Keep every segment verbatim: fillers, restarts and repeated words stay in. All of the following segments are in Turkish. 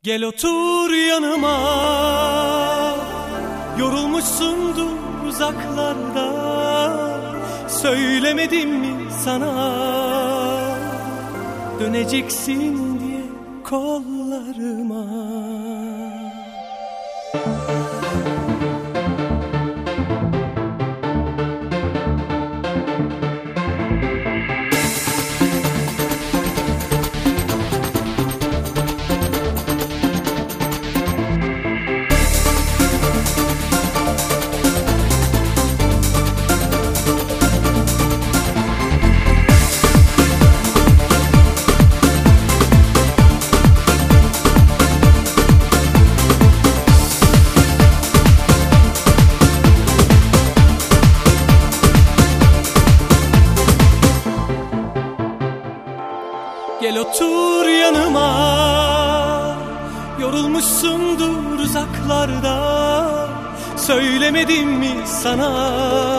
Gel otur yanıma, yorulmuşsundur uzaklarda. Söylemedim mi sana, döneceksin diye kollarıma. Gel otur yanıma, yorulmuşsundur uzaklarda. Söylemedim mi sana,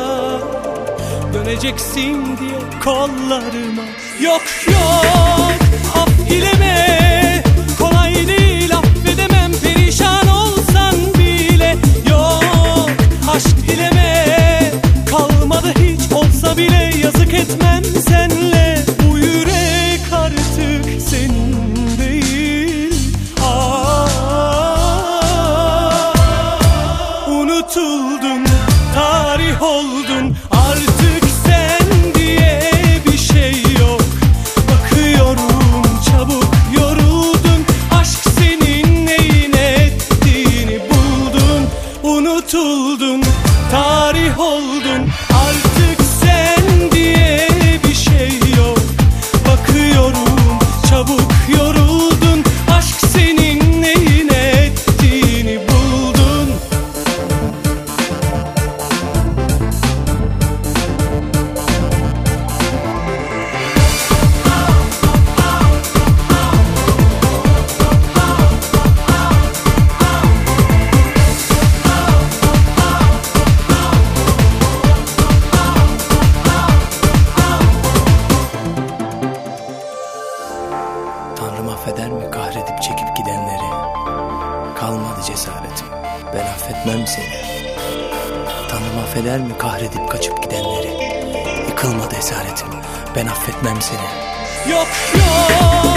döneceksin diye kollarıma. Yok yok, af dileme, kolay değil affedemem, perişan olsan bile. Yok, aşk dileme, kalmadı hiç olsa bile, yazık etmem senle. Bu yürek artık senin değil. Aa, unutuldun, tarih oldun, artık sen diye bir şey yok. Bakıyorum çabuk yoruldun, aşk senin neyine ettiğini buldun. Unutuldun, tarih oldun, artık sen diye bir şey yok. Bakıyorum çabuk yoruldun, aşk senin neyine ettiğini buldun. Tanrım affeder mi kahredip çekip gidenleri? Kalmadı cesaretim, ben affetmem seni. Tanrım affeder mi kahredip kaçıp gidenleri? Yıkılmadı esaretim, ben affetmem seni. Yok yok,